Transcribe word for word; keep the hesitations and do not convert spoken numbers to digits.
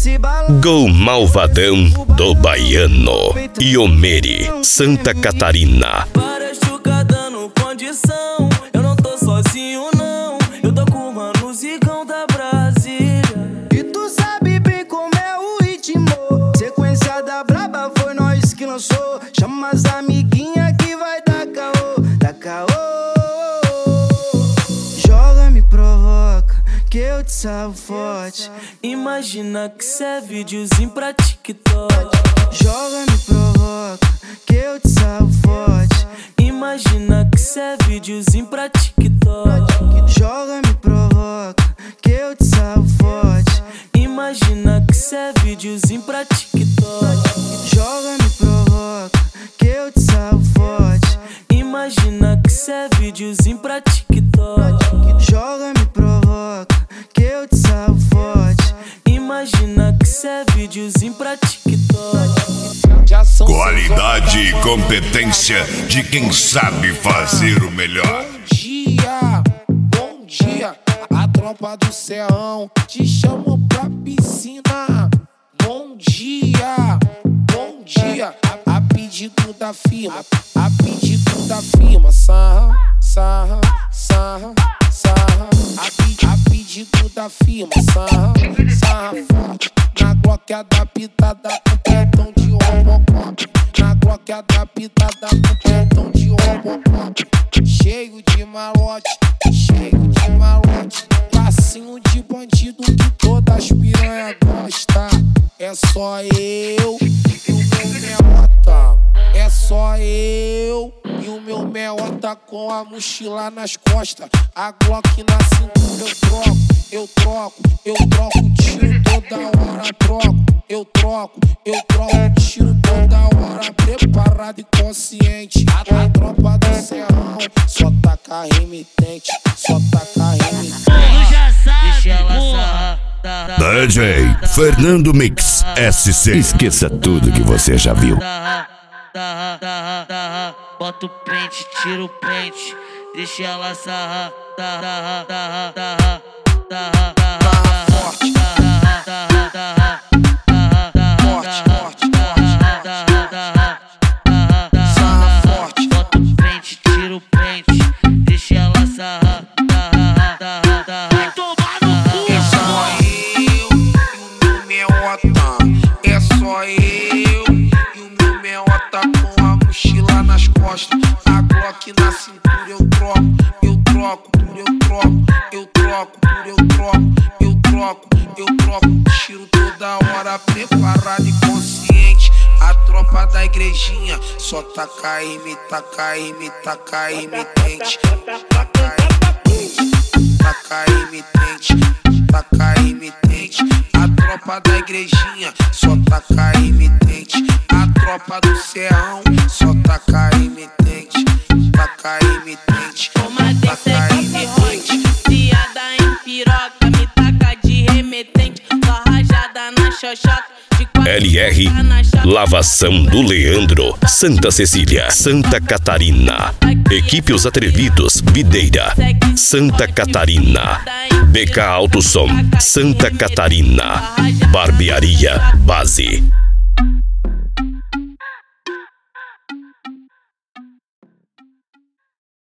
esse balão. Gol Malvadão do Baiano. Iomeri, Santa Catarina. Para chuca dando condição. Eu não tô sozinho não. Eu tô com o Manuzicão da Brasília. E tu sabe bem como é o ritmo. Sequência da braba foi nós que lançou. Chama as amiguinhas que vai dar caô. Dá caô. Joga, me provoca, que eu te salvo forte. Imagina que cê é videozinho pra TikTok. Joga, me provoca, que eu te salvo forte. Imagina que cê é videozinho pra TikTok. Joga, me provoca, que eu te salvo forte. Imagina que cê é videozinho pra TikTok. Joga, me provoca, que eu te salvo forte. Imagina que cê é videozinho pra TikTok. Joga, me provoca, que eu te salvo forte. Imagina que cê é videozinho pra TikTok. Qualidade e competência de quem sabe fazer o melhor. Bom dia, bom dia, a tropa do Serrão te chamou pra piscina. Bom dia, bom dia, a, a pedido da firma, a pedido da firma. Sarra, sarra, sarra, sarra, a, pe, a pedido da firma. Sarra, sarra forte, na Glock adaptada com petão de Robocop. Na Glock adaptada com petão de Robocop. Cheio de malote, cheio de malote. Passinho de bandido que todas as piranha gosta. É só eu e o meu meota. É só eu e o meu meota com a mochila nas costas. A Glock na cintura eu troco, eu troco, eu troco tiro toda hora, troco. Eu troco, eu troco tiro toda hora. Preparado e consciente. A tropa do Serrão só taca remitente, só taca remitente. Deixa ela sarrar. D J Fernando Mix S C. Esqueça tudo que você já viu. Bota o pente, tira o pente. Deixa ela sarrar. Sarra, sarra, sarra, sarra, sarra, forte, forte, forte, sarra forte. bota o pente, tira o pente. Deixa ela sarrar. Sarra, sarra, sarra. É só eu e o meu meota. É só eu e o meu meota com a mochila nas costas. A Glock na cintura eu troco, eu troco, eu troco, eu troco, eu troco, eu troco, eu troco. Tiro toda hora, preparado e consciente. A tropa da igrejinha só taca M, taca M, taca emitente. Taca emitente, taca emitente, taca emitente. A tropa da igrejinha só taca emitente. A tropa do Serrão só taca emitente, taca emitente, taca emitente. Fiada em piroca, me taca de remetente. Só rajada na xoxota. L R, Lavação do Leandro, Santa Cecília, Santa Catarina. Equipe Os Atrevidos, Videira, Santa Catarina. B K Autosom, Santa Catarina. Barbearia Base.